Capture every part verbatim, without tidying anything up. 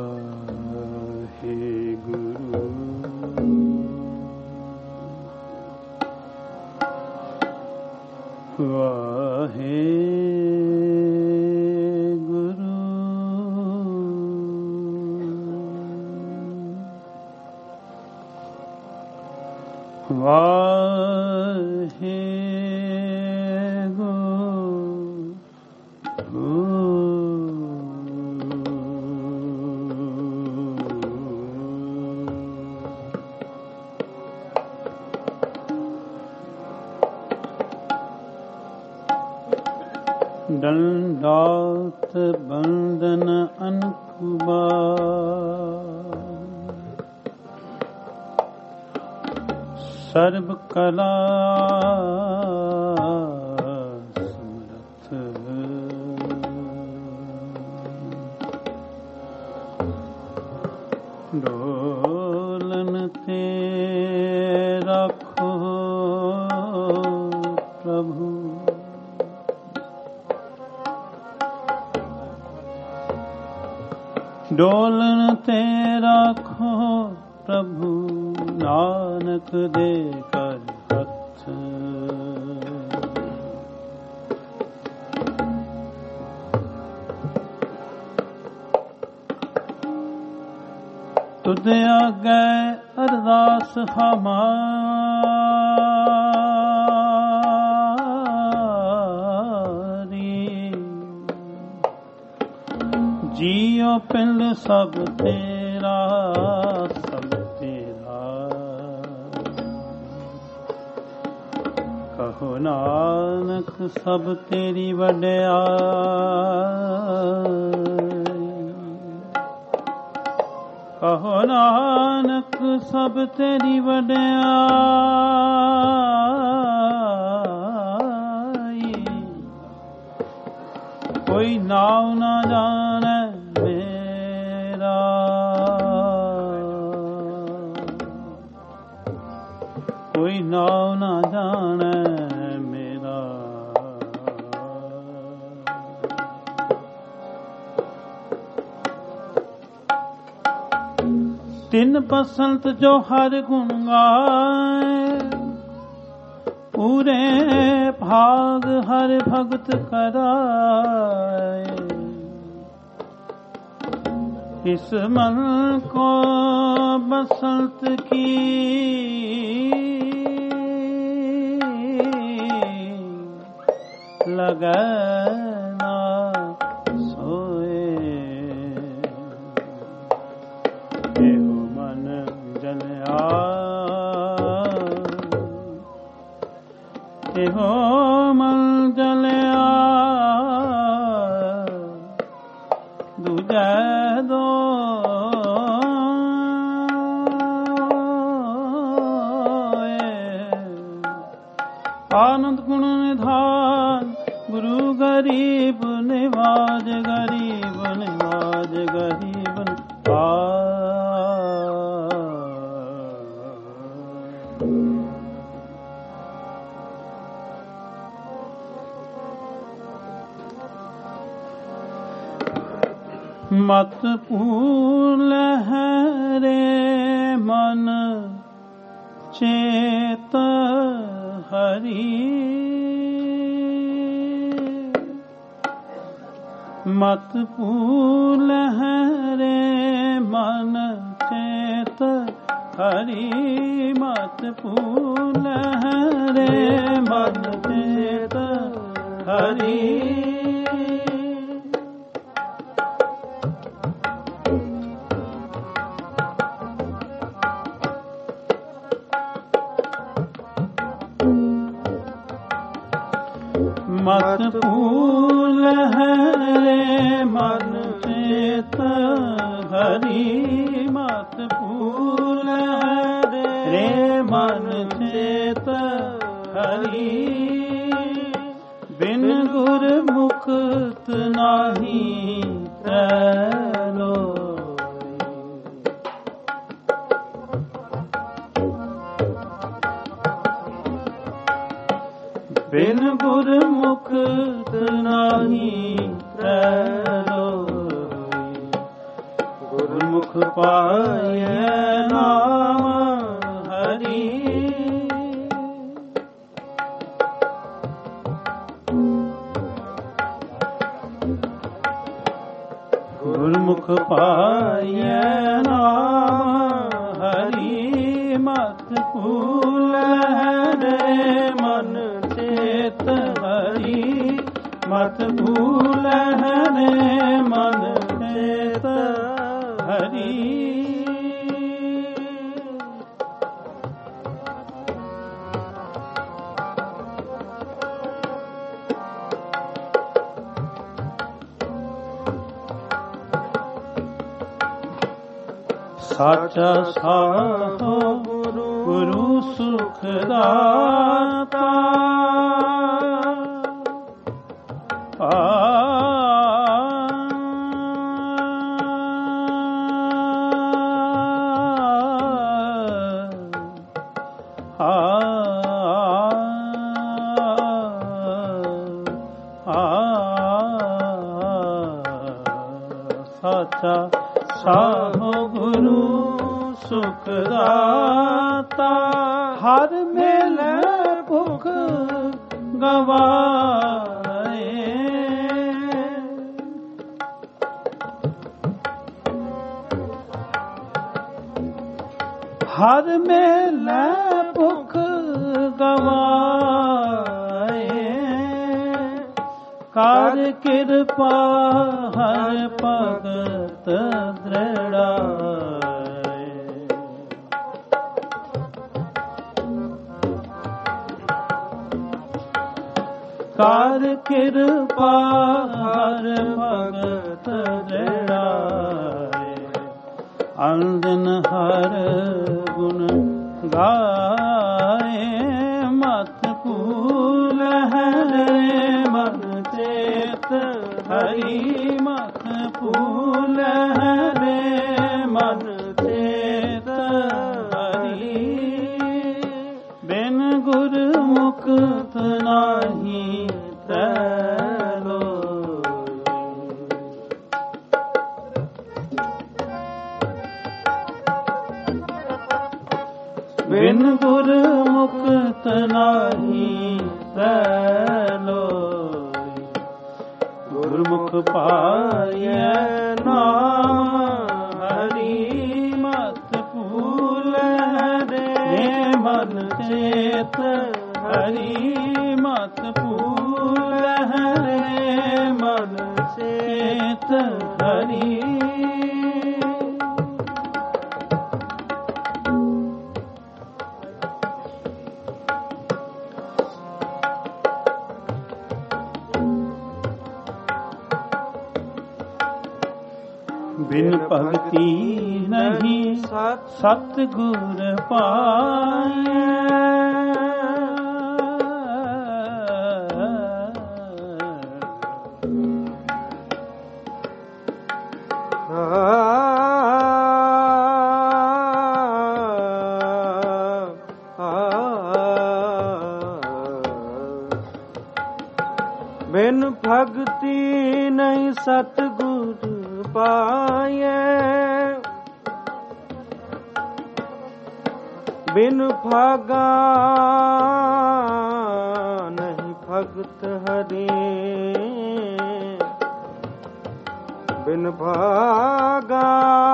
दंडात बंदन अनकुबा सर्व कला समर्थ डोलन ते रखो प्रभु डोलन ते राखो प्रभु नानक दे कर हथ तुद आगे अरदास हमारी जियो पिंड सब तेरा सब तेरा कहो नानक सब तेरी वड्याई कहो नानक सब तेरी वड्याई कोई नाव ना जाने मेरा कोई नाव ना जाने मेरा तीन बसंत जो हर गुण गाए पूरे भाग हर भगत कराए इस मन को बसंत की लगना सोए एहो मन जलया एहो मन जलया दूजा दो आनंद गुण निधान गुरु गरीब निवाज गरीब निवाज गरीब मत पूल है रे मन चेत हरि मत पूल है रे मन चेत हरि मत पूल है रे मन चेत हरि मत पूल है रे मन चेत हरि मत पूल है रे मन चेत हरि बिन गुर मुक्त नाही त्रैलो बिन गुर मुक्त नाही त्रैलोकी गुरु गुरमुख पाए नाम हरि। गुरमुख पाए नाम हरि मत भूलहु मन चेत हरि मत भूलहु मन चेत हरि। साचा साहो गुरु सुख दाता आ साचा साहो गुरु सुख दाता हर मेले भुख गवाए। हर मेले भुख गवाए कर कृपा हर भगत दृढ़ाए। कर कृपा हर भगत दृढ़ाए। अंदिन हर गुण गाए मत भूलहु मन चेत हरि मत भूलहु मन चेत हरि। बिन गुर मुक्त नाही बिन गुर मुक्त नाही त्रैलोकी। गुरमुख पाए नाम हरि मत भूलहु मन चेत हरि मत भूलहु मन चेत हरि। बिन भगति नहीं सतगुर पाए। बिन भगति नहीं सतगुर पाए। बिन भागा नहीं भगत हरि बिन भागा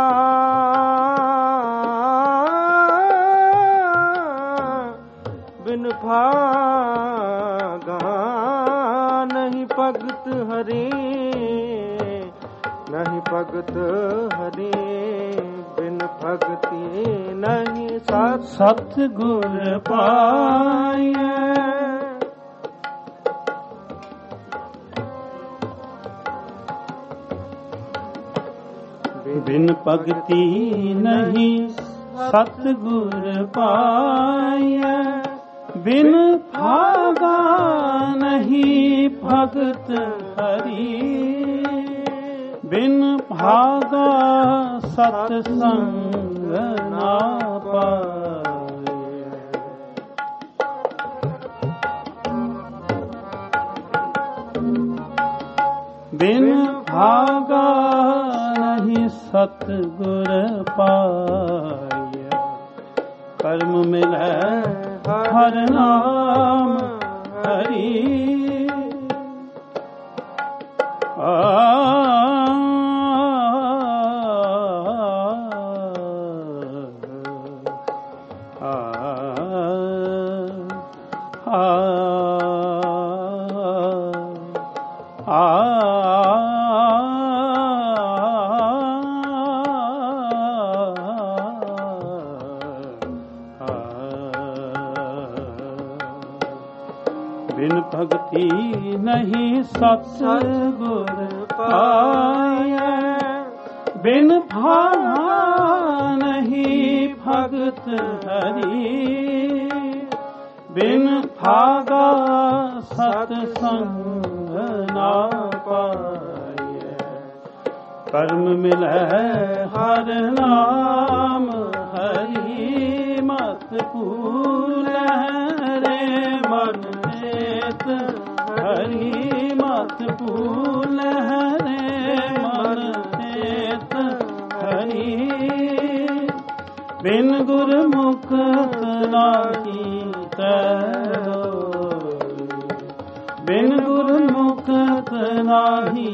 बिन भागा नहीं भगत हरि नहीं भगत हरि। बिन भगति नहीं सत सतगुर पाए। बिन भगति नहीं सतगुर पाए। बिन भागा नहीं भगत हरि बिन भागा सत्संग ना पाए। बिन भागा नहीं सतगुर पाय कर्म मिलै हर नाम हरि आ बिन भक्ति नहीं सतगुर पाया बिन भावा नहीं भगत हरि बिन भागा सतसंग ना पाए कर्म मिलै हर नाम हरि मत भूलै रे मन चेत हरि मत भूलै रे मन चेत हरि बिन गुरमुख नाही तैरोई बिन गुरमुख नाही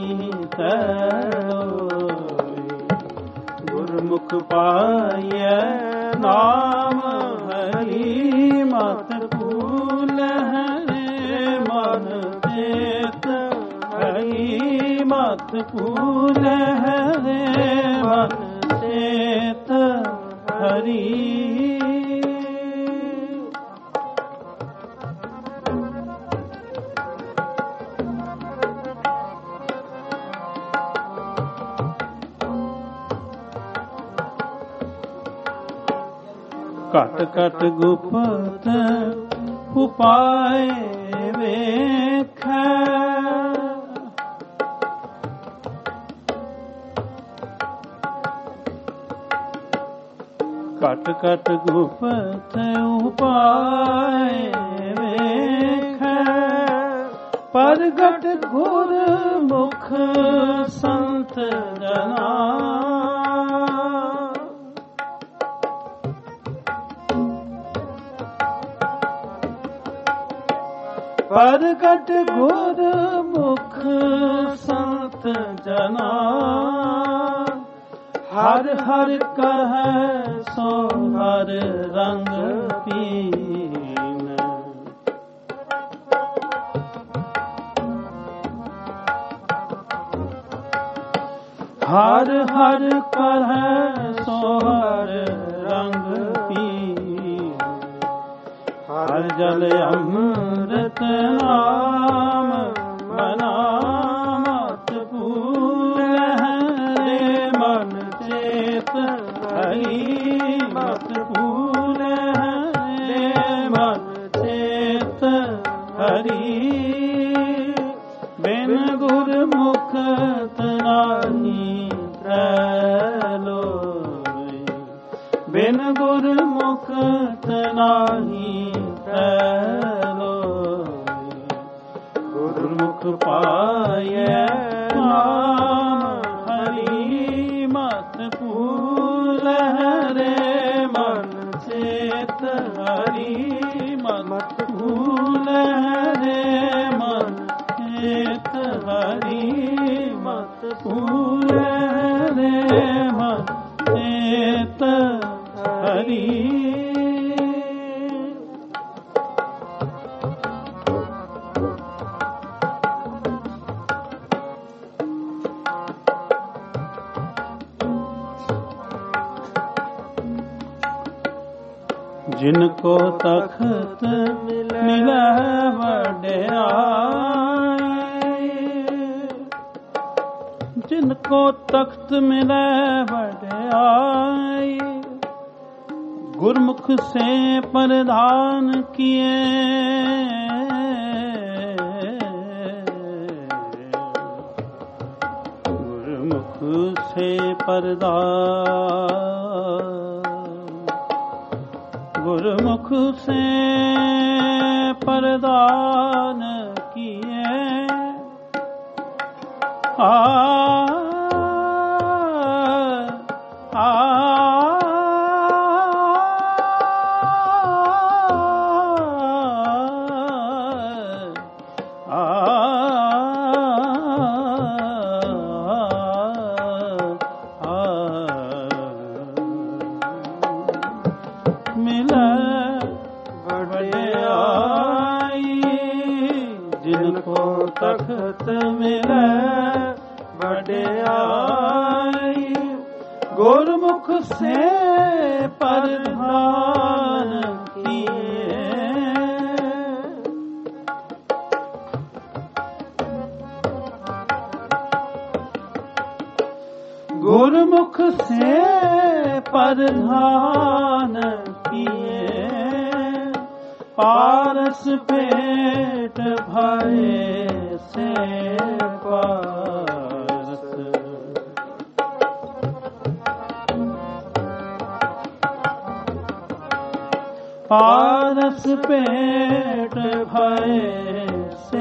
तैरोई गुरमुख पाए नाम हरि मत भूलै रे मन चेत हरि मत भूलै रे मन चेत हरि घट घट गुप्त उपाय वेख घट घट गुप्त उपाय वेख परगट गुर मुख संत जना परगट गुर मुख संत जना हर हर कहे सो हर रंग पीन हर हर कहे सो हर रंग पीन हर जल अमृत नाम मना मत भूलै रे मन चेत हरि मत भूलै रे मन चेत हरि बिन गुरमुख नाही तैरोई बिन गुरमुख नाही गुरमुख पाए नाम हरि मत भूलै रे मन चेत हरि मत भूलै रे मन चेत हरि मत भूलै रे मन चेत हरि जिनको तख्त मिला वड्याई जिनको तख्त मिला वड्याई गुरमुख से प्रदान किए गुरमुख से प्रदान गुरमुख से प्रदान किए आ तख्त मिले वड्याई, गुरमुख से परिधान किए। गुरमुख से परिधान किए, पारस पेट भरे से पारस। पारस पेट भरे से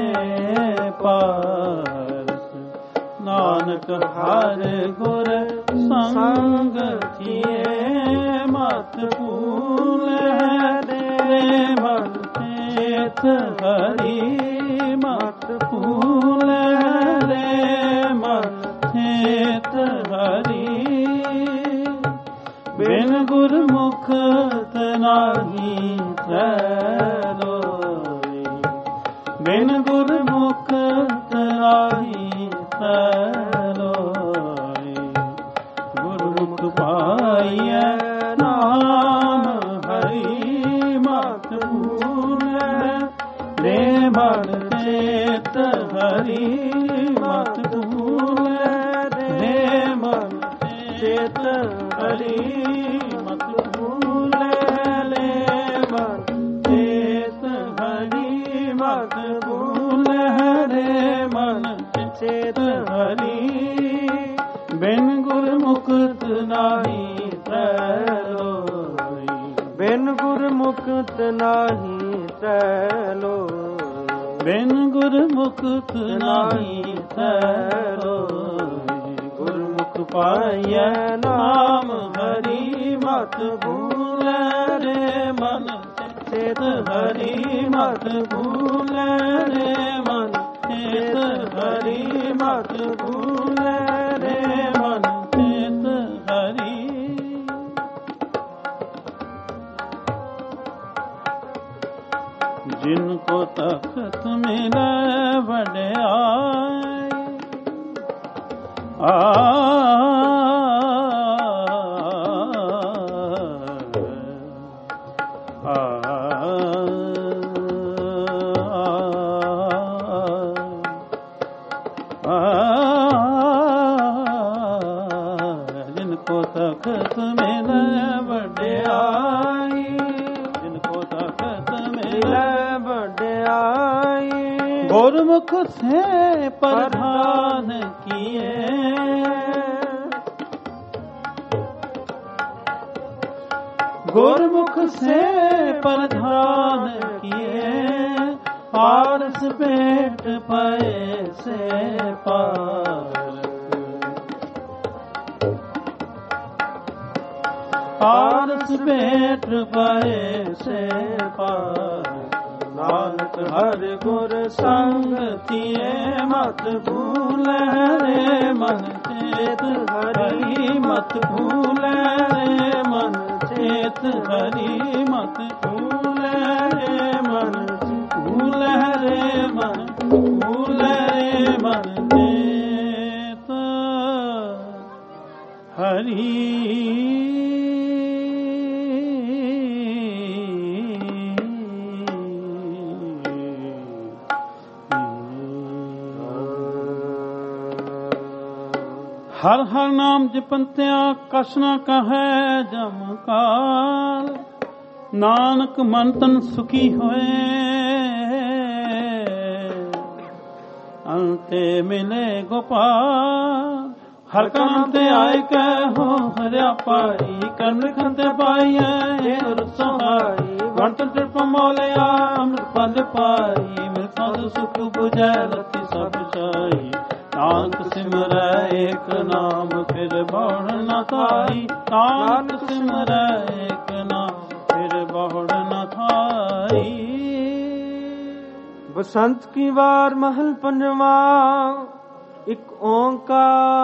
पारस, नानक हर गुर संग किए। मत भूल रे मन चेत हरि, मत भूल रे मन चेत हरि। बिन गुरमुख नाही त्रैलोई, बिन गुरमुख नाही त्रैलोई। गुरमुख पाइय नाम हरि, मत भूल रे मन चेत हरि। मत भूल रे मन चेत हरि, मत भूल रे मन चेत हरि। मत भूल रे मन चेत हरि। बिन गुरमुख नाही त्रैलोई, बिन गुरमुख नाही त्रैलोई। बिन गुरमुख नाही त्रैलोई। गुरमुख पाइय नाम हरि, मत भूल रे मन चेत हरि। मत भूल रे मन चेत हरि। मत भूल रे मन चेत हरि। जिनको तख्त मिले वड्याई, आ जिनको तख्त मिले वड्याई, जिनको तख्त मिले वड्याई। गुरमुख से परिधान किए, गुरमुख से परिधान किए। पारस पेट पाए से पारस, पारस पेट पाए से पारस। नानक हर गुर संग किए, मत भूल रे मन चेत हरि। मत भूल रे मन चेत हरि। मत भूल रे मन भूल रे मन भूल रे मन चेत हरि। हर हर नाम जपंत्या कछ न कहे जम काल। नानक मन तन सुखी होए, अंते मिले गोपाल। हर कंते आए कहो हरिया पाई, कर्म खंते पाई गुर सहाई। वंट तृप मोलिया अमृत पद पाई, मिल सुख बुझे लती सब चाई। ਨਾਨਕ ਸਿਮਰੈ ਏਕ ਨਾਮ ਫਿਰ ਬਹੁੜ ਨ ਥਾਈ। ਨਾਨਕ ਸਿਮਰੈ ਏਕ ਨਾਮ ਫਿਰ ਬਹੁੜ ਨ ਥਾਈ। ਬਸੰਤ ਕੀ ਵਾਰ ਮਹਲ ਪੰਜਵਾ ਇੱਕ ਓੰਕਾਰ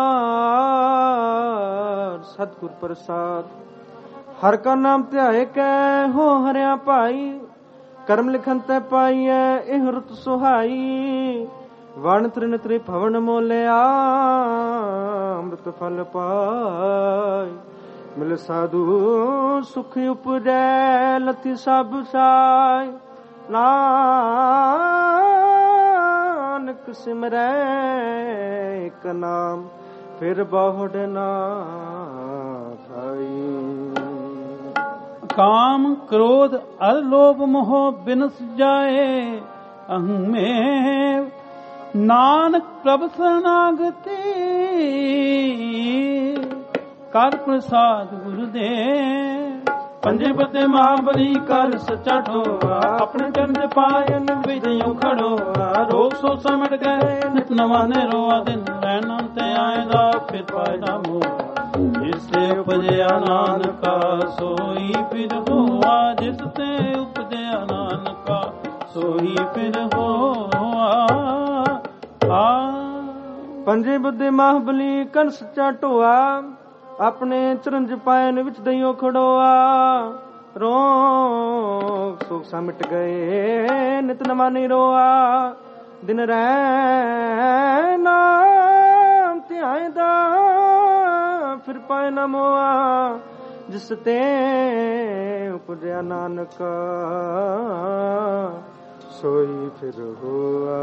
ਸਤਿਗੁਰ ਪ੍ਰਸਾਦ। ਹਰ ਕਾ ਨਾਮ ਧਿਆਏ ਕੈ ਹੋ ਹਰਿਆ ਭਾਈ। ਕਰਮ ਲਿਖਨ ਤੈ ਪਾਈਐ ਇਹ ਰੁਤ ਸੁਹਾਈ। ਵਣ ਤ੍ਰਿਨ ਤ੍ਰਿ ਭਵਨ ਮੋਲਿਆ ਅੰਮ੍ਰਿਤ ਫਲ ਪਾਈ। ਮਿਲ ਸਾਧੂ ਸੁਖ ਉਪਜੈ ਲਥਿ ਸਭ ਸਾਈ। ਨਾਨਕ ਸਿਮਰੈ ਏਕ ਨਾਮ ਫਿਰ ਬਹੁੜ ਨਾ ਥਾਈ। ਕਾਮ ਕ੍ਰੋਧ ਅਰ ਲੋਭ ਮੋਹ ਬਿਨਸ ਜਾਏ ਅਹੰ ਮੇਂ। ਨਾਨਕ ਪ੍ਰਭ ਸਰਨਾਗਤੀ ਕਰ ਪ੍ਰਸਾਦ ਗੁਰਦੇਵ। ਪੰਜੇ ਬੱਦੇ ਮਹਾਬਲੀ ਕਰ ਸੱਚਾ ਠੋਆ। ਆਪਣੇ ਚਰਨ ਪਾਇਨ ਵਿਦਿਓ ਖੜੋਆ। ਰੋਗ ਸੋ ਸਮਟ ਗਏ ਨਿਤ ਨਵਾਂ ਨੇ ਰੋਆ। ਦਿਨ ਰਹਿਣਾ ਤੇ ਆਏਦਾ ਫਿਰ ਪਾਇਦਾ ਮੋਹ। ਜਿਸ ਤੇ ਉਪਜਿਆ ਨਾਨਕਾ ਸੋਈ ਫਿਰ ਹੋਆ। ਜਿਸ ਤੇ ਉਪਜਿਆ ਨਾਨਕਾ ਸੋਈ ਫਿਰ ਹੋਆ। ਪੰਜੇ ਬੱਦੇ ਮਹਾਬਲੀ ਕਰ ਸੱਚਾ ਢੋਆ। ਆਪਣੇ ਚਰਨ ਚ ਪਾਇਨ ਵਿੱਚ ਦਈਓ ਖੜੋਆ। ਰੋਗ ਸੁਖ ਸਮਟ ਗਏ ਨਿਤ ਨਵਾਂ ਨੀ ਰੋਆ। ਦਿਨ ਰਹਿ ਨਾਮ ਧਿਆਇਦਾ ਫਿਰ ਪਾਇ ਨਾ ਮੋਆ। ਜਿਸ ਤੇ ਉਪਜਿਆ ਨਾਨਕਾ ਸੋਈ ਫਿਰ ਹੋਆ।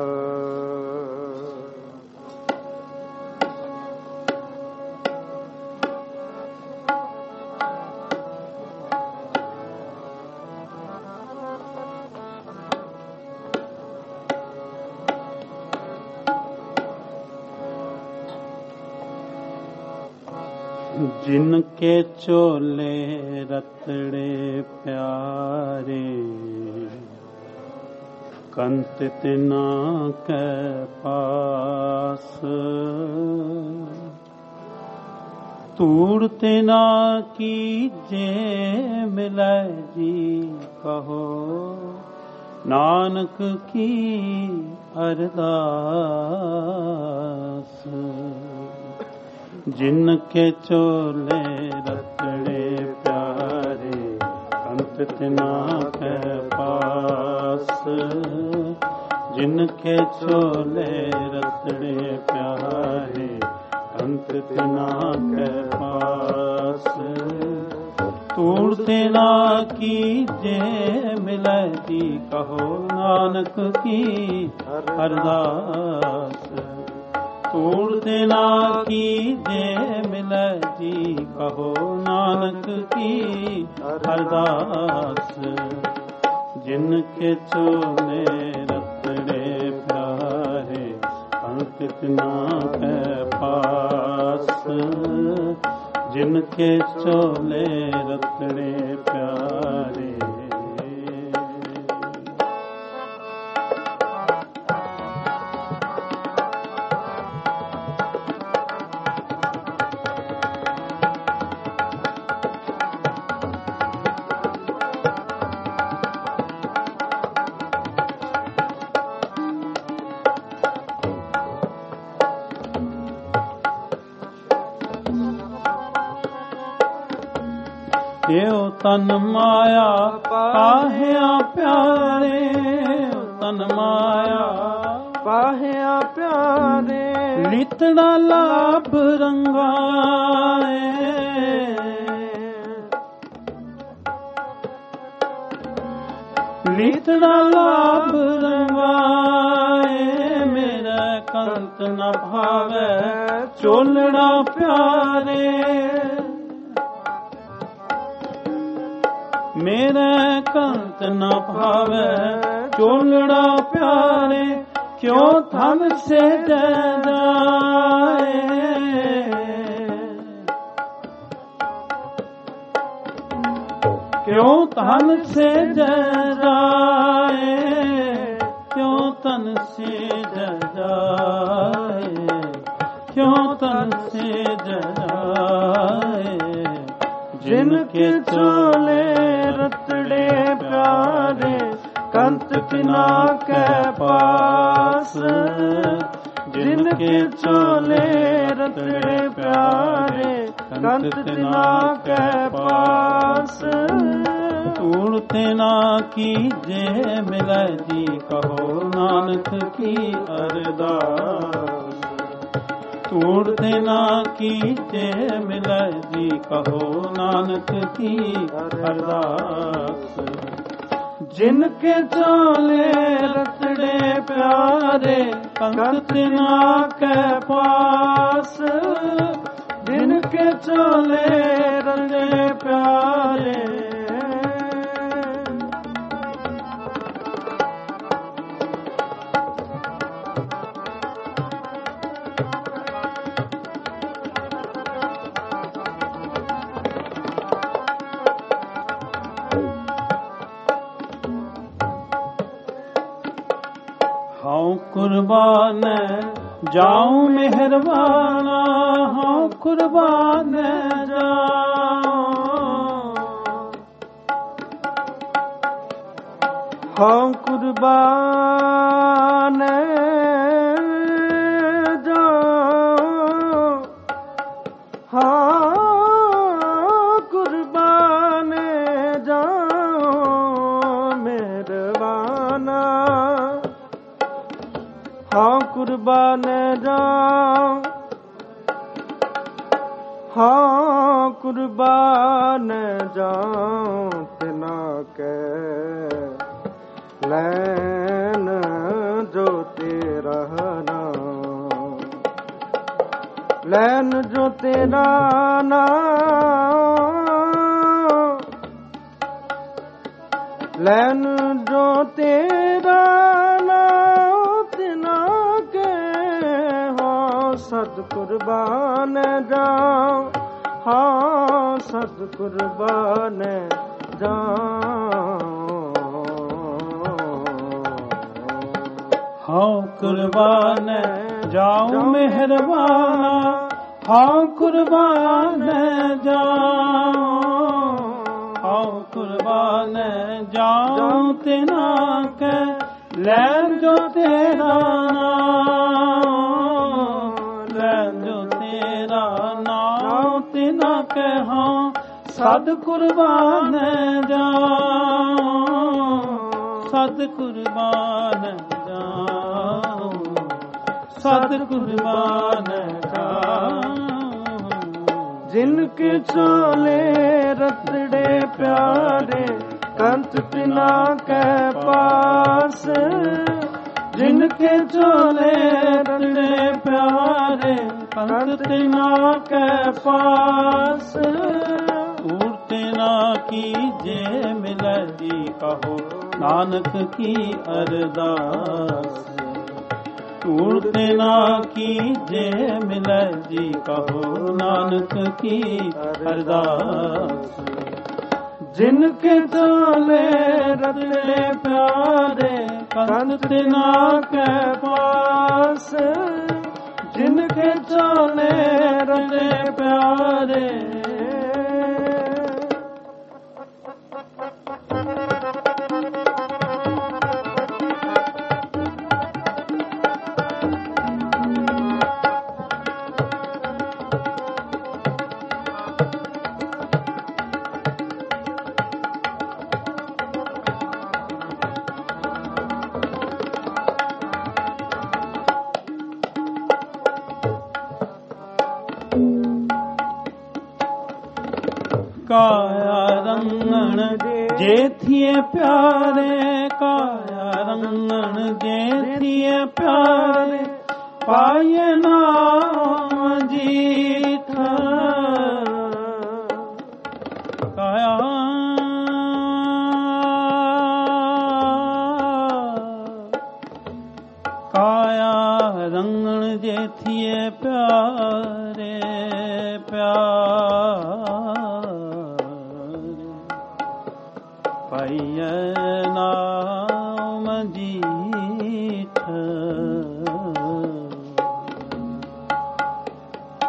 जिन के चोले रतड़े प्यारे। कंत तिना के पास। तूड़ तिना की जे मिलै जी कहो। नानक की अरदास। जिन के चोले रतड़े प्यारे। अंत तिना के पास। जिन के चोले रतड़े प्यारे। अंत तिना के पास। तूड़ तिना की जे मिलै जी कहो। नानक की अरदास। तूड़ तिना की जे मिलै जी कहो। नानक की अरदास। जिनके चोले रतड़े प्यारे। अंत तिना के पास। जिनके चोले रतड़े प्यारे। ਏਉ ਤਨ ਮਾਇਆ ਪਾਹਿਆ ਪਿਆਰੇ। ਤਨ ਮਾਇਆ ਪਾਹਿਆ ਪਿਆਰੇ। ਲਿਤੜਾ ਲਾਭ ਰੰਗਾਏ। ਲਿਤੜਾ ਲਾਭ ਰੰਗਾਏ। ਮੇਰਾ ਕੰਤ ਨ ਭਾਵੈ ਚੋਲੜਾ ਪਿਆਰੇ। मेरे कंत न भावे चोलड़ा प्यारे। क्यों थन से जाए। क्यों थन से जाए। क्यों तन से जाए। तन से जराए, जिनके चोले रतड़े प्यारे कंत तिना के पास, जिनके चोले रतड़े प्यारे कंत तिना के पास। तूड़ते ना कीजे मिलै जी कहो नानक की अरदास, तूड़ते ना कीजे मिलै जी कहो नानक की अरदास। जिनके चोले रतड़े प्यारे कंत तिना के पास, जिनके चोले रतड़े प्यारे। हाँ कुर्बान जाऊं मेहरबाना, हाँ कुर्बान जाऊं, हाँ कुर्बान जाऊं, हाँ कुर्बान जाऊं मेहरबाना, हाँ कुर्बान जाऊं, हाँ कुर्बान जाऊं तिना के लैन जो तेरा नाम, लैन जो तेरा नाम, लैन जो तेरा नाम तिना के हो सद कुर्बान जाऊं, हाँ सद कुर्बान जाऊं। हाँ कुर्बान जाऊं मेहरबाना, हाँ कुर्बान जाऊं, हाँ कुर्बान जाऊं तिना के लैन जो तेरा नाम, लैन जो तेरा नाम तिना के हाँ सद कुर्बान जाऊं, सद कुर्बान जाऊं, सद कुर्बान जाऊं। जिनके चोले रतड़े प्यारे कंत तिना के पास, जिनके चोले रतड़े प्यारे कंत तिना के पास। तूड़ते ना कीजे मिलै जी कहो नानक की अरदास, तूड़ते ना कीजे मिलै जी कहो नानक की अरदास। जिनके चोले रतड़े प्यारे कंत तिना के पास, जिनके चोले रतड़े प्यारे। काया रंगण जे थिए प्यारे, काया रंगण जे थिए प्यारे, पाए नाम जीठ। काया काया रंगण जे थिए प्यारे, प्यारे पाइय नाम जीठ।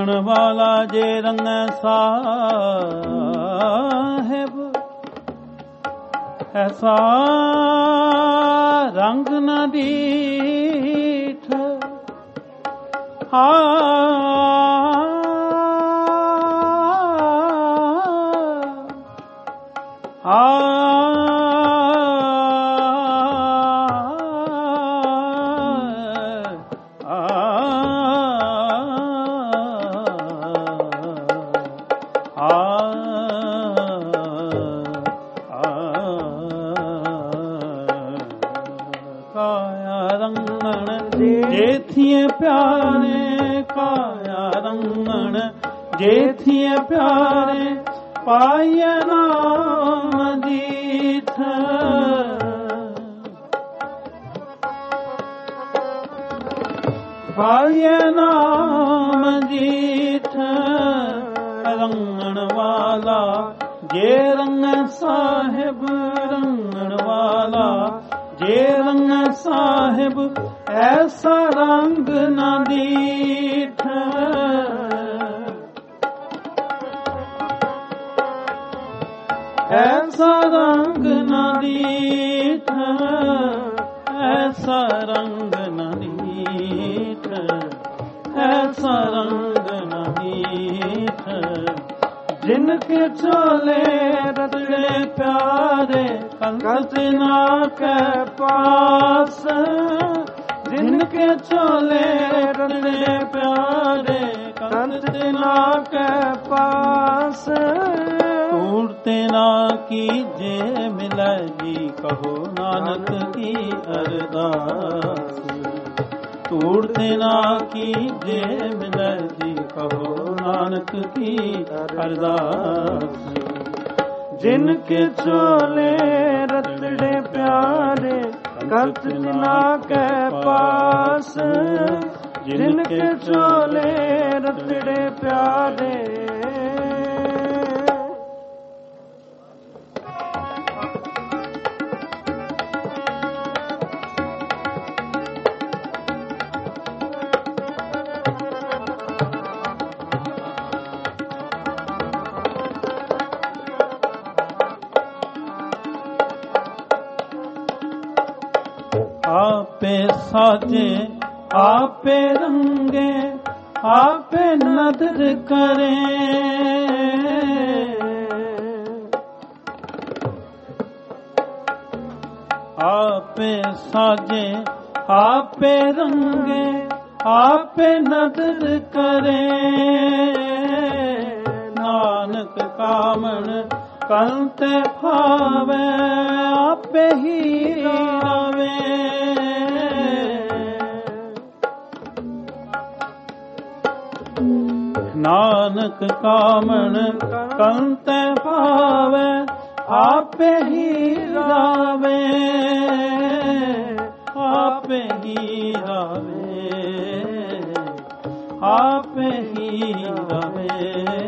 ਰੰਗਣ ਵਾਲਾ ਜੇ ਰੰਗੈ ਸਾਹਿਬ, ਐਸਾ ਰੰਗ ਨਾ ਦੀਠ। ਆ ਆ ਜੇਥੀਏ ਪਿਆਰੇ ਕਾਇਆ ਰੰਗਣ, ਜੇਥੀਏ ਪਿਆਰੇ ਪਾਈਏ ਨਾਮ ਦੀਠ। ਪਾਈਏ ਨਾਮ ਦੀਠ, ਰੰਗਣ ਵਾਲਾ ਜੇ ਰੰਗ ਸਾਹਿਬ, ਰੰਗਣ ਵਾਲਾ ਜੇ ਰੰਗ ਸਾਹਿਬ, ਐਸਾ ਰੰਗ ਨਾ ਦੀਠ। ਐਸਾ ਰੰਗ ਨਾ ਦੀਠ, ਐਸਾ ਰੰਗ ਨਾ ਦੀਠ, ਐਸਾ ਰੰਗ ਨਾ ਦੀਠ। ਜਿਨ ਕੇ ਚੋਲੇ ਰਤੜੇ ਪਿਆਰੇ, ਕੰਤ ਨਾ ਕੇ ਪਾਸ। जिन के चोले रतड़े प्यारे, कंत ना के पास। टूटते ना कीजे मिलै जी, कहो नानक की अरदास। टूटते ना कीजे मिलै जी, कहो नानक की अरदास। जिनके चोले रतड़े प्यारे, कंत ना के पास। जिनके चोले रतड़े प्यारे। आपे साजे आपे रंगे, आपे नदर करे। आपे साजे आपे रंगे, आपे नदर करे। नानक कामन कंत भावे, आपे ही रावे। नानक कामन कंत भावे, आपे ही रावे। आपे ही रावे, आपे ही रावे।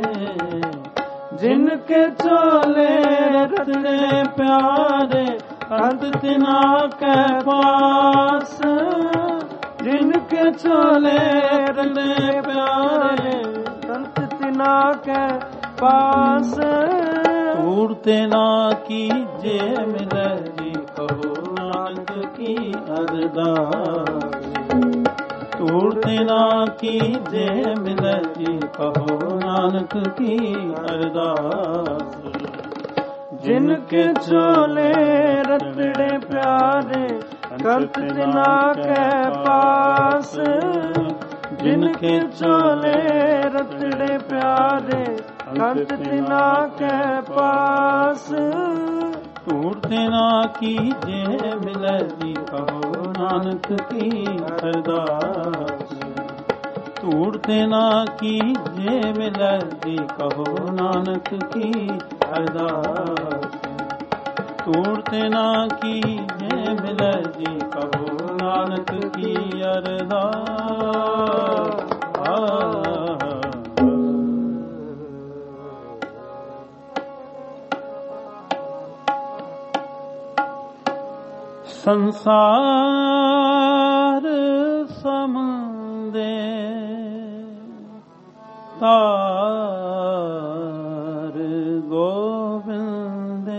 जिनके चोले रतड़े प्यारे, कंत ना के पास। जिनके चोले रतड़े प्यारे, कंत ना के पास। टूटते ना कीजे मिलै जी, कहो नानक की अरदास। टूटते ना कीजे मिलै जी, कहो नानक की अरदास। जिनके चोले रतड़े प्यारे, कंत ना के पास। जिनके चोले रतड़े प्यारे, कंत ना के पास। टूटते ना कीजे मिलै जी, कहो नानक की अरदास। टूटते ना कीजे मिलै जी, कहो नानक की अरदास। टूटते ना कीजे मिलै जी, कहो नानक की अरदास। संसार समंदे ਤਾਰ ਗੋਬਿੰਦੇ।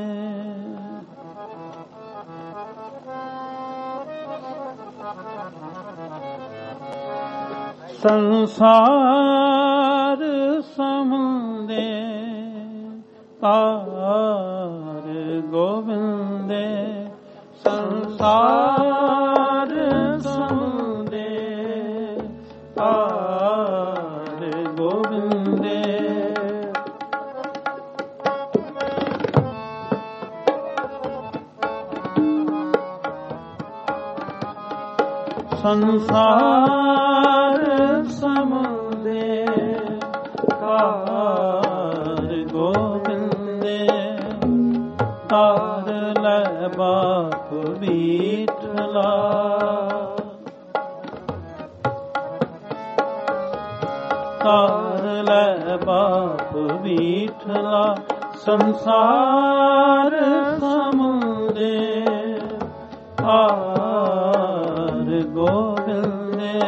ਸੰਸਾਰ ਸਮੁੰਦੇ ਤਾਰ ਗੋਬਿੰਦੇ। ਸੰਸਾਰ ਸਮੁੰਦੇ ਤਾਰ ਗੋਬਿੰਦੇ। ਸੰਸਾਰ ਸਮੁੰਦੇ ਤਾਰ ਗੋਬਿੰਦੇ। ਤਾਰ ਲੈ ਬਾਪ ਬੀਠਲਾ। ਤਾਰ ਲੈ ਬਾਪ ਬੀਠਲਾ। ਸੰਸਾਰ ਸਮੁੰਦੇ ਤਾਰ ਗੋਬਿੰਦੇ।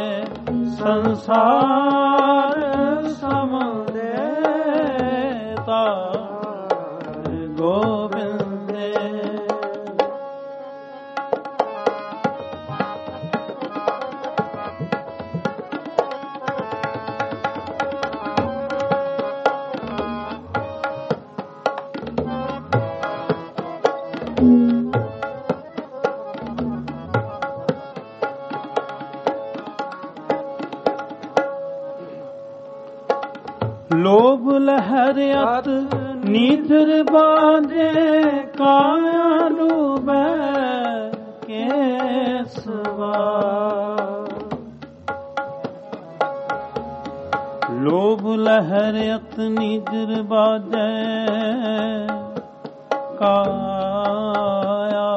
ਸੰਸਾਰ ਸਮੁੰਦੇ ਤਾਰ ਗੋਬਿੰਦੇ। ਲੋਭ ਲਹਿਰ ਅਤ ਨੀਦਰ ਬਾਂਝੇ। ਕਾਇਆ ਡੂਬੈ ਕੇਸਵਾ। ਲੋਭ ਲਹਿਰ ਅਤ ਨੀਦਰ ਬਾਂਝੇ। ਕਾਇਆ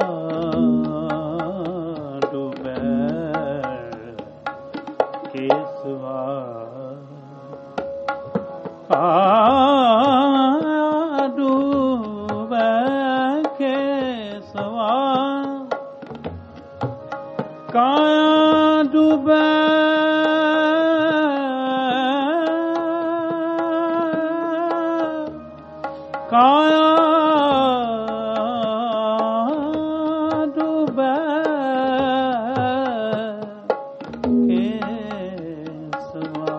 ਡੂਬੈ ਕੇਸਵਾ। ਕਾਇਆ ਡੂਬੈ ਕੇਸਵਾ। ਕਾਇਆ ਡੂਬੈ ਕਾਇਆ ਡੂਬੈ ਕੇਸਵਾ।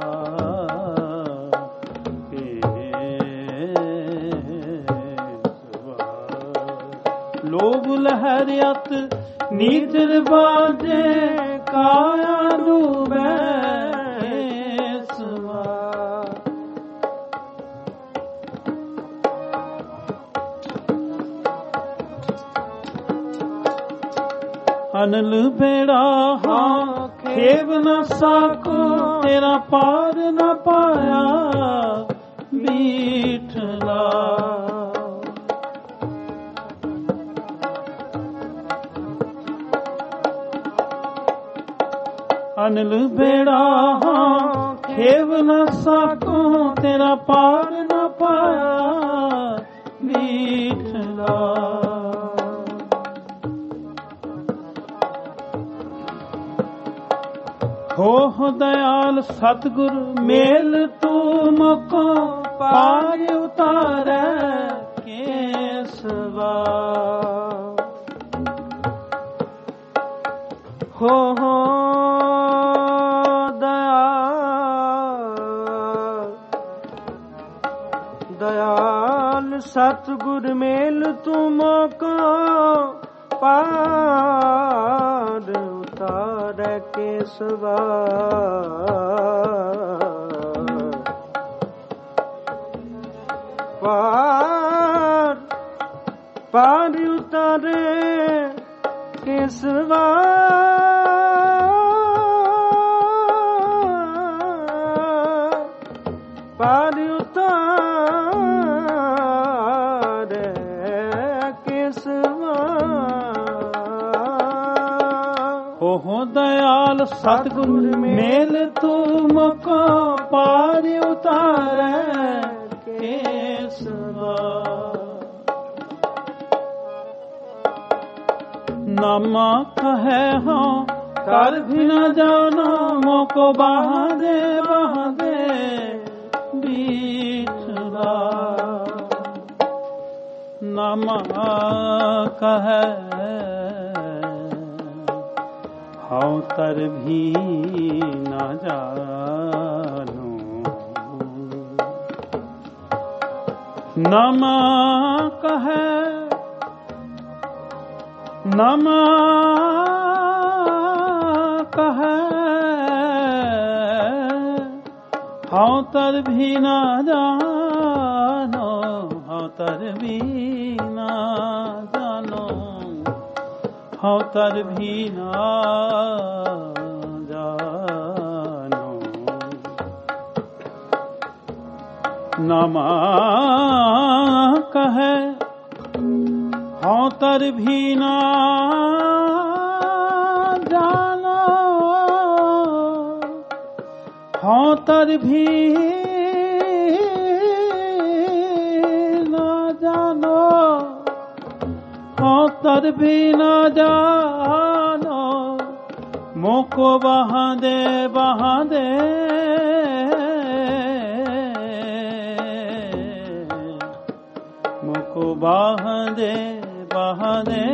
ਲੋਭ ਲਹਿਰ ਅਤ ਨੀਦਰ ਬਾਂਝੇ। ਕਾਇਆ ਡੂਬੈ ਕੇਸਵਾ। ਅਨਲ ਬੇੜਾ ਹਾਂ ਖੇਵ ਨ ਸਾਕੋ। ਤੇਰਾ ਪਾਰ ਨ ਪਾਇਆ ਬੀਠਲਾ। ਅਨਲ ਬੇੜਾ ਹਾਂ ਖੇਵ ਨ ਸਾਕੋ। ਤੇਰਾ ਪਾਰ ਨ ਪਾਇਆ ਬੀਠਲਾ। ਹੋ ਦਇਆਲ ਸਤਿਗੁਰ ਮੇਲ ਤੂੰ ਮੋਕੋ। ਪਾਰ ਉਤਾਰੈ ਕੇਸਵਾ। ਹੋ ਹੋ ਦਇਆਲ ਸਤਿਗੁਰ ਮੇਲ ਤੂੰ ਮੋਕੋ। ਪਾਰ ਉਤਾਰੈ ਕੇਸਵਾ। ਪਾਰ ਪਾਰ ਉਤਾਰੈ ਕੇਸਵਾ। ਪਾਰ ਉਤਾਰੈ ਕੇਸਵਾ। ਹੋ ਦਇਆਲ ਸਤਿਗੁਰ ਮੇਲ ਤੂੰ ਮੋਕੋ। ਪਾਰ ਉਤਾਰੈ ਕੇਸਵਾ। ਨਾਮਾ ਕਹੈ ਹਾਂ ਕਰ ਵੀ ਨ ਜਾਣਾ। ਮੋਕੋ ਬਾਹਾਂ ਦੇ ਬਾਹਾਂ ਦੇ नामा कहे हौ तर भी न जानो। नामा कहे नामा कहे हौ तर भी न जानो, हौ तर भी न जानो, हौ तर भी न जानो। नामा कहे हौ तर भी न जानो, हौ तर भी न जानो, हौ तर भी न जानो। मोको बहा दे बहा दे मोको बहा दे बहा दे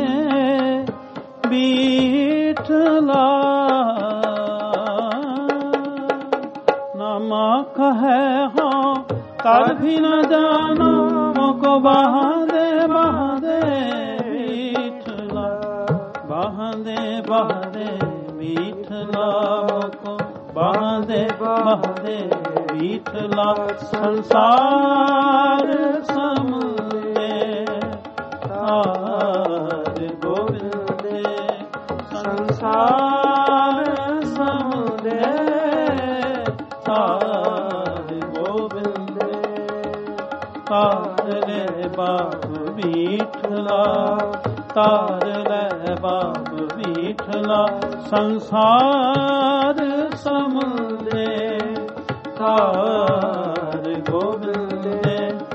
बीठला। नामा कहे हो तर भी न जानो, मोको बहा दे बहा दे बीठला, बहा दे बहा दे बीठला, मोको बहा दे बहा दे बीठला। संसार समले तार गोविंदे, संसार समले तार गोविंदे। तार ले बाप बीठला, तार ले बाप बीठला। संसार समले तार गोविंदे,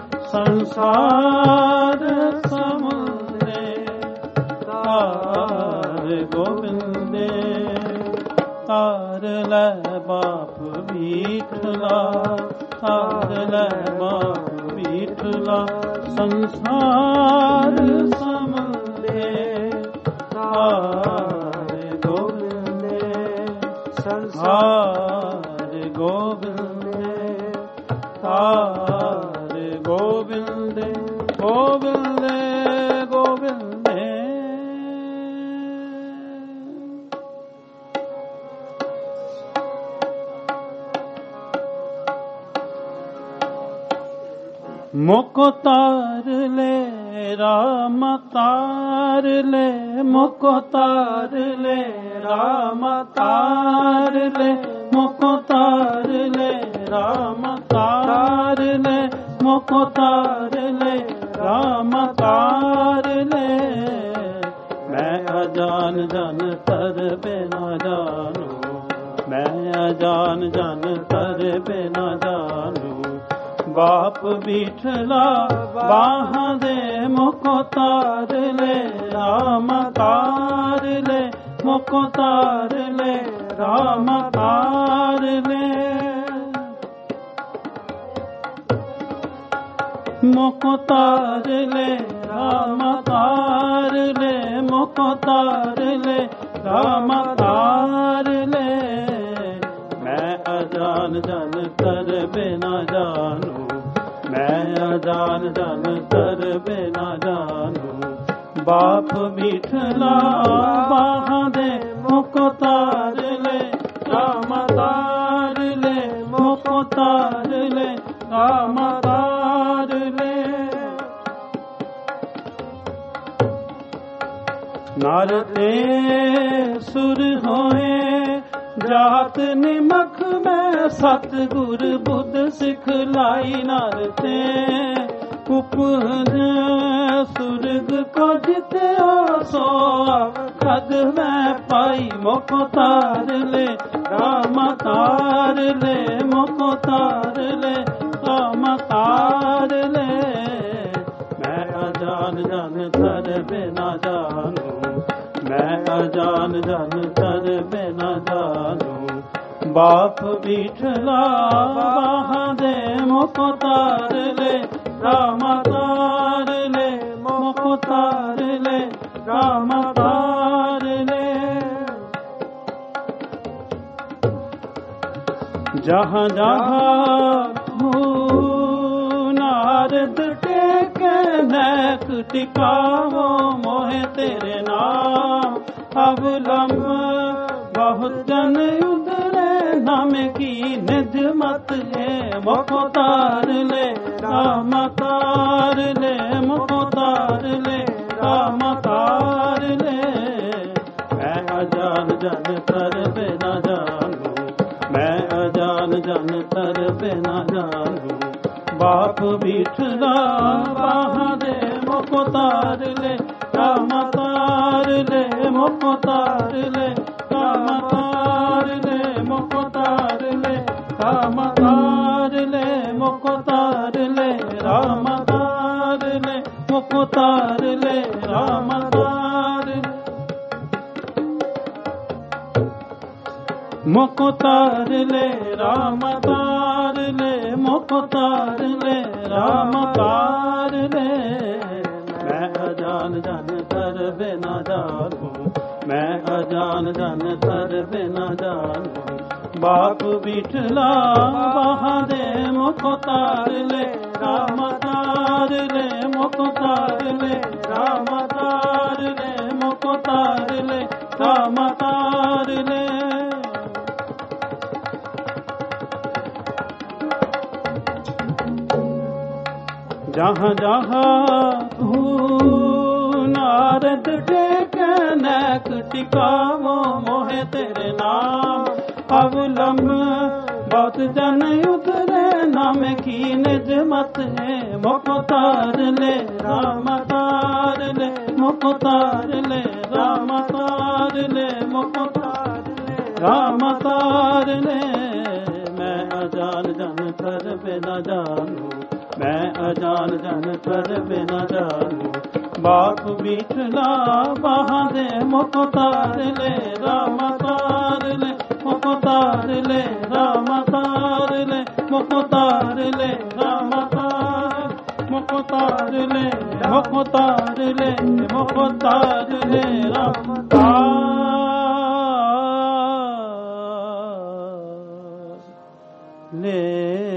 संसार समले तार गोविंदे। तार ले बाप बीठला, तार ले बाप बीठला। संसार समले तार गोविंदे, संसार गोविंदे, तार गोविंदे, गोविंदे गोविंदे। मोको तार ले राम तार ले, मोको तार ले राम तार ले, मोको तार ले राम तार ले, मोको तार ले राम तार ले। मैं अजान जन तर बिना जानू, मैं अजान जन तर बिना जानू। बाप बीठला बाहा दे मोको तार ले राम तार ले, मोको तार ले राम तार ले। मोको तार ले राम तार ले, मोको तार ले राम तार ले। मैं अजान जन तर बिना जानू, मैं अजान जन तर बिना जानू। बाप बीठला बाहा दे मोको तार ले राम तार ले, मोको तार ले राम तार ले। नर ते सुर होए जात निमख में, सतगुर बुद्ध सिखलाई। नर ते उपज सुरग को जिते सो खद में पाई। मोको तार ले राम तार ले, मोको तार ले राम तार ले। मैं अजान जन तर बिना जानू, मैं अजान जन तर बिना जानू। बाप बीठला बाहा दे मोको तार ले राम तार ले, मोको जहाँ जहाँ नारद टेके नैक टिकावो मोहे तेरे नाम अवलंब बहुत जन उधरे नाम की निज मत है मुखो तार ले राम तार ले मुखो तार ले राम तार ले मैं अजान जन तर बिना जानू मैं अजान जन तर बिना जानू बाप बिठला बाहा दे मुखो तार ले राम तार ले मुखो तार ले राम तार ले मुखो तार ले राम तार ले मुखो तार ले राम तार ले मुखो तार ले राम तार मुखो तार ले राम तार ले मुखो तार ले राम तार ले मैं अजान जन तर बिना जानू मैं अजान जन तर बिना जानू बाप बिठला बहा दे मुखो तार ले राम तार ले मुखो तार ले राम तार ले मुखो तार ले राम तार ले जहाँ जहाँ नारद टेके नैक टिकावो मोहे तेरे नाम अवलंब बहुत जन उतरे नाम की निज मत है मुखो तार ले राम तार ले मुखो तार ले राम तार ले मुखो तार ले राम तार ले मैं अजान जन कर बिना जानू मैं अजान जन कर बिना जानू बाप बिठला बहा दे मुखो तार ले राम तार ले मुखो तार ले राम तार ले मुखो तार ले राम तार मुखो तार ले मुखो तार ले मुखो तार ले राम तार ले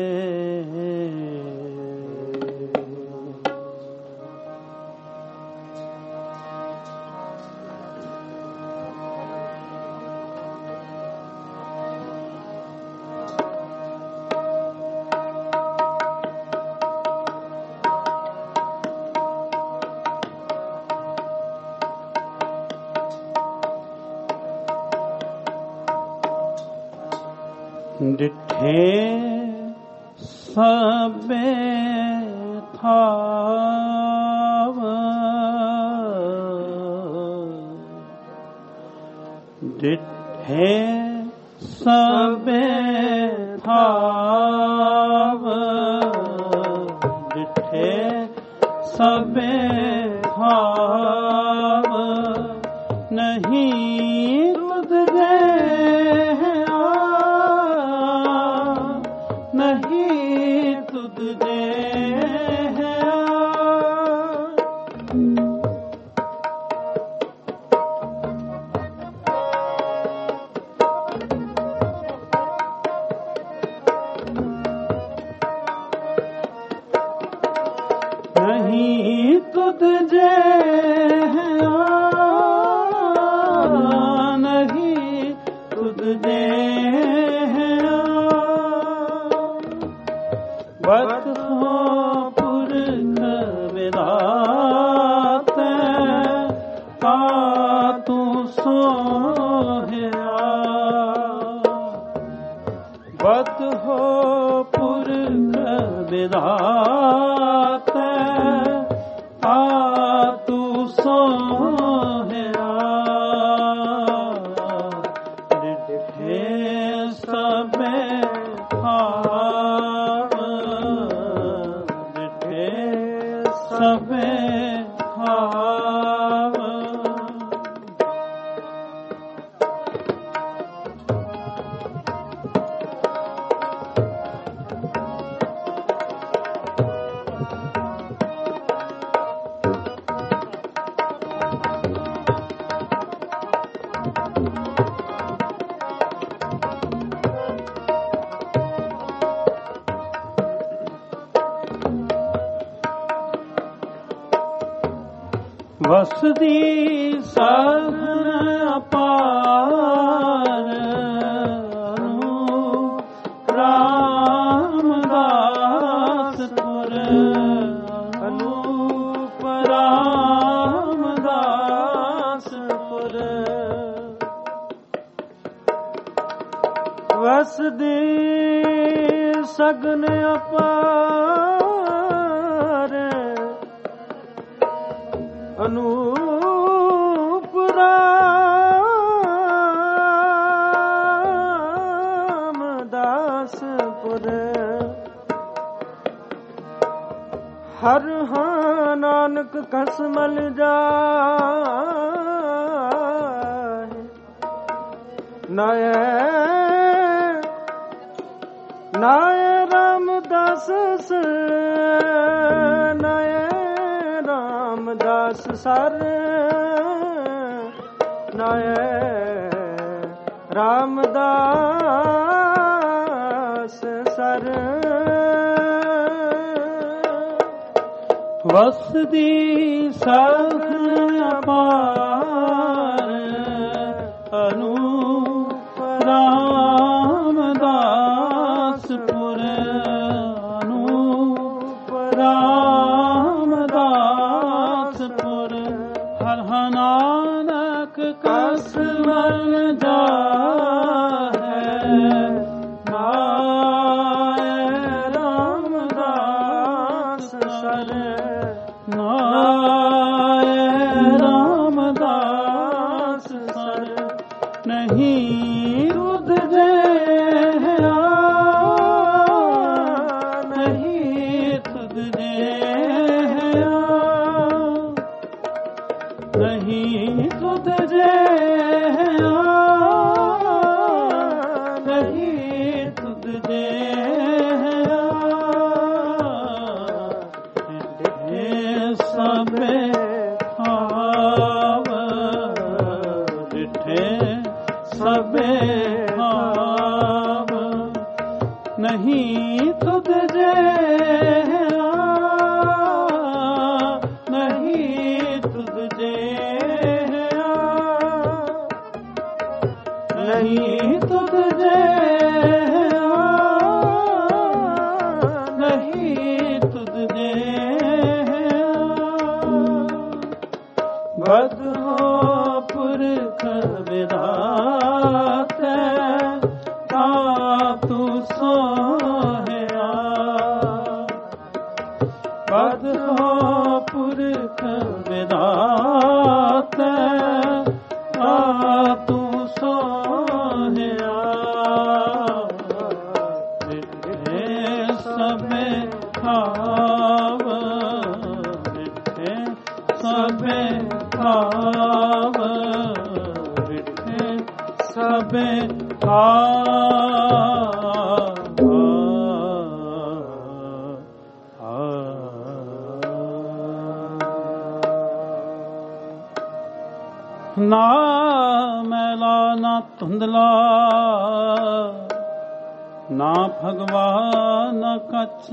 डिठे सबे थाव डिठे सबे थाव डिठे सबे थाव नहीं तुझ दे नहीं तुझ दे नहीं तुझ जे नहीं तुझ जे बत हो पुरख विदात आ तू सोहया बत हो पुरख विदात आ तू सोहया डिठे सबे सबे हाव ਵਸਦੀ ਸਾਧਨ ਅਪਾਰ ਅਨੂਪ ਰਾਮਦਾਸਪੁਰ ਅਨੂਪ ਰਾਮਦਾਸਪੁਰ ਵਸਦੀ ਸਗਨ ਅਪਾਰ ਅਨੂਪ ਰਾਮਦਾਸਪੁਰ ਹਰ ਹਾਂ ਨਾਨਕ ਕਸਮਲ ਜਾਏ ਨਾਏ ਨਾਏ ਰਾਮਦਾਸ ਨਾਏ ਰਾਮਦਾਸ ਸਰ ਨਾਏ ਰਾਮਦਾਸ ਸਰ ਵਸਦੀ ਸਗਨ ਅਪਾਰ ਅਨੂਪ ਰਾਮਦਾਸਪੁਰ ਅਨੂਪ ਰਾਮਦਾਸਪੁਰ ਹਰ ਹਰ ਨਾਨਕ ਕਸਮਲ ਜਾਹੈ ਨਾਏ ਰਾਮਦਾਸ ਸਰ ਨਾਏ ਰਾਮਦਾਸ ਸਰ ਨਹੀਂ ਰੁੱਧ ਜੇ ਨਹੀਂ ਤੁਧ ਜੇ ਨਹੀਂ ਤੁਧ ਜੇ ਨਹੀਂ ਤੁਧ ਜੇ ਸਭੇ ਭਾਵ ਡਿਠੇ ਸਭੇ ਭਾਵ ਨਹੀਂ ਤੁਧ ਜੇ ਨਹੀਂ ਤੁਧ ਜੇ ਨਹੀਂ ਤੁਧ ਜੇ ਨਹੀਂ ਤੁਧ ਜੇ ਬਦੋ ਪੁਰਖ ਵਿਦਾਤੇ ਤਾ ਤੂੰ ਸੋਹਿਆ ਬਦੋ ਪੁਰਖ ਵਿਦਾਤੇ ਤਾ ਤੂੰ ਸੋਹਿਆ ਡਿਠੇ ਸਭੇ ਭਾਵ ਡਿਠੇ ਸਭੇ ਭਾਵ ਡਿਠੇ ਸਭੇ ਭਾਵ ਨਾ ਮੈਲਾ ਨਾ ਧੁੰਦਲਾ ਨਾ ਭਗਵਾਨ ਨਾ ਕੱਛ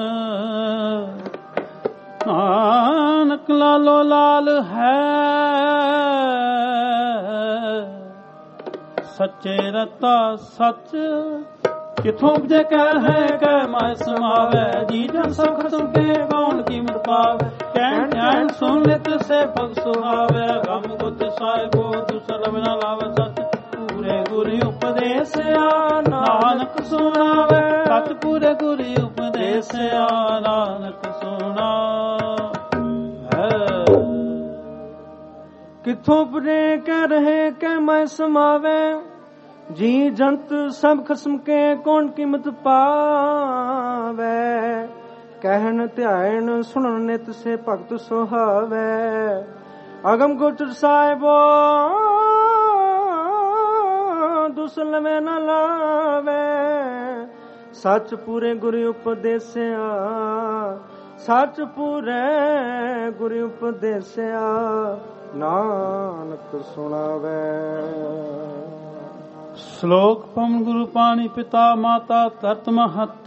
ਨਾਨਕ ਲਾਲੋ ਲਾਲ ਹੈ ਸੱਚੇ ਰਤਾ ਸੱਚ ਕਿਥੋਂ ਉਪਜੇ ਕਹਿ ਹੈ ਕਹਿ ਮਾਇ ਸਮਾਵੈ ਜੀ ਜਨ ਸਭ ਖਸਮ ਕੇ ਕੌਣ ਕੀਮਤ ਪਾਵੈ ਕਹਿਣ ਧਿਆਨ ਸੁਣ ਲਿਤ ਸੇ ਭਗ ਸੁਹਾਵੈ ਗਮ ਗੁੱਤ ਸਾਹਿਬੋ ਦੁਸਰ ਬਿਨਾ ਲਾਵੈ ਸੱਚ ਪੂਰੇ ਗੁਰੀ ਉਪਦੇਸਿਆ ਨਾਨਕ ਸੁਣਾਵੈ ਸੱਚ ਪੂਰੇ ਗੁਰੀ ਉਪਦੇਸਿਆ ਨਾਨਕ ਸੁਣਾ ਕਿਥੋਂ ਉਪਜੇ ਕਹਿ ਰਹੇ ਕਹਿ ਮਾਇ ਸਮਾਵੈ ਜੀ ਜੰਤ ਸਭ ਖਸਮ ਕੇ ਕੌਣ ਕੀਮਤ ਪਾਵੈ ਕਹਿਣ ਧਿਆਨ ਸੁਣਨ ਨਿਤ ਸੇ ਭਗਤ ਸੁਹਾਵੈ ਅਗਮ ਗੋਚਰ ਸਾਹਿਬੋ ਦੁਸਲਵੇਂ ਨ ਲਾਵੈ ਸੱਚ ਪੂਰੇ ਗੁਰੂ ਉਪਦੇਸਿਆ ਸੱਚ ਪੂਰੇ ਗੁਰੂ ਉਪਦੇਸਿਆ ਨਾਨਕ ਸੁਣਾਵੈ ਸ਼ਲੋਕ ਪਵਨ ਗੁਰੂ ਪਾਣੀ ਪਿਤਾ ਮਾਤਾ ਧਰਤ ਮਹਤ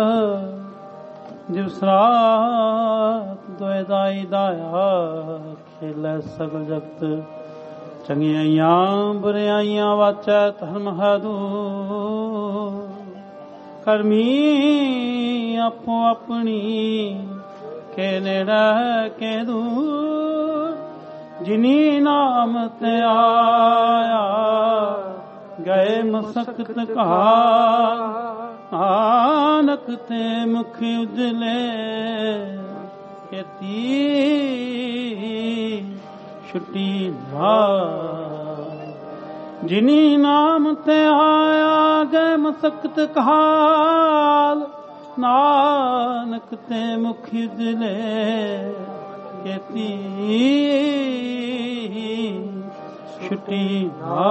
ਜਿਵ ਸਰਾਤ ਦੋਇ ਦਾਈ ਦਾਇਆ ਖੇਲੇ ਸਗਲ ਜਗਤ, ਚੰਗਿਆਈਆਂ ਬੁਰਿਆਈਆਂ ਵਾਚੈ ਧਰਮ ਹੈ ਦੂਰ। ਕਰਮੀ ਆਪੋ ਆਪਣੀ ਕੇ ਨੇੜੇ ਕੇ ਦੂਰ, ਜਿਨੀ ਨਾਮ ਤੇ ਆਇਆ ਗਏ ਮਸਕਤ ਕਹਾ। ਨਾਨਕ ਤੇ ਮੁਖ ਉਜਲੇ ਖੇਤੀ ਛੁੱਟੀ ਨਾ। ਜਿਨੀ ਨਾਮ ਤੇ ਆਇਆ ਗਏ ਮਸਕਤ ਕਹਾਲ। ਨਾਨਕ ਤੇ ਮੁਖ ਉਜਲੇ ਖੇਤੀ ਛੁੱਟੀ ਨਾ।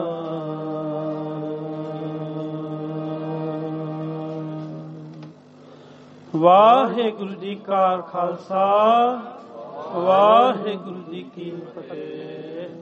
ਵਾਹਿਗੁਰੂ ਜੀ ਕਾ ਖਾਲਸਾ, ਵਾਹਿਗੁਰੂ ਜੀ ਕੀ ਫਤਿਹ।